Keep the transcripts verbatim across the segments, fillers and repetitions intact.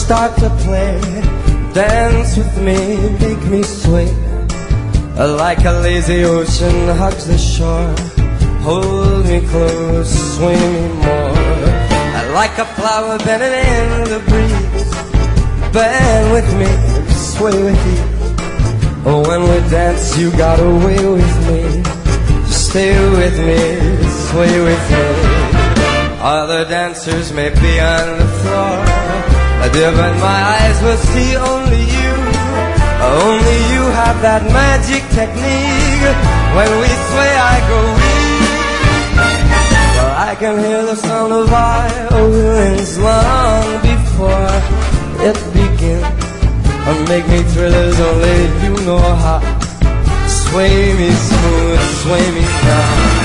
start to play. Dance with me, make me sway. Like a lazy ocean hugs the shore. Hold me close, sway me more. Like a flower bending in the breeze. Bend with me, sway with you. Oh, when we dance, you got away with me. Stay with me, sway with me. Other dancers may be on the floor, dear, but my eyes will see only you. Only you have that magic technique. When we sway, I go weak. Well, I can hear the sound of violins long before it begins. Or make me thrillers only you know how. Sway me smooth, sway me down.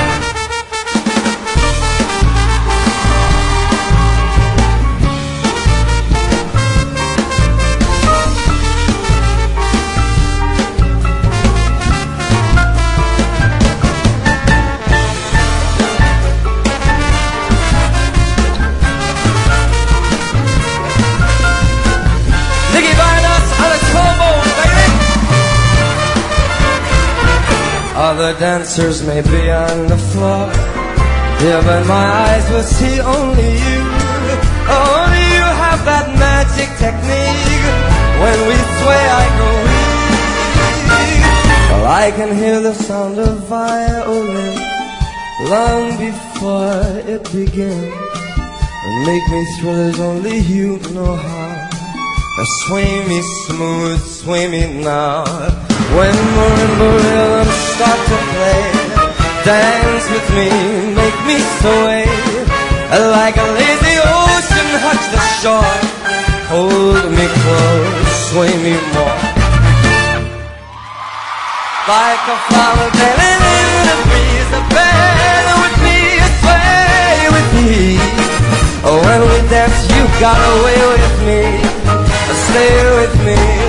Other dancers may be on the floor, yeah, but my eyes will see only you. Only you have that magic technique. When we sway, I go weak. Well, I can hear the sound of violin long before it begins. And make me thrillers only you know how. Now sway me smooth, sway me now. When marimba rhythms start to play, dance with me, make me sway. Like a lazy ocean hugs the shore. Hold me close, sway me more. Like a flower bending in the breeze, bend with me, sway with me. When we dance, you got away with me. Stay with me.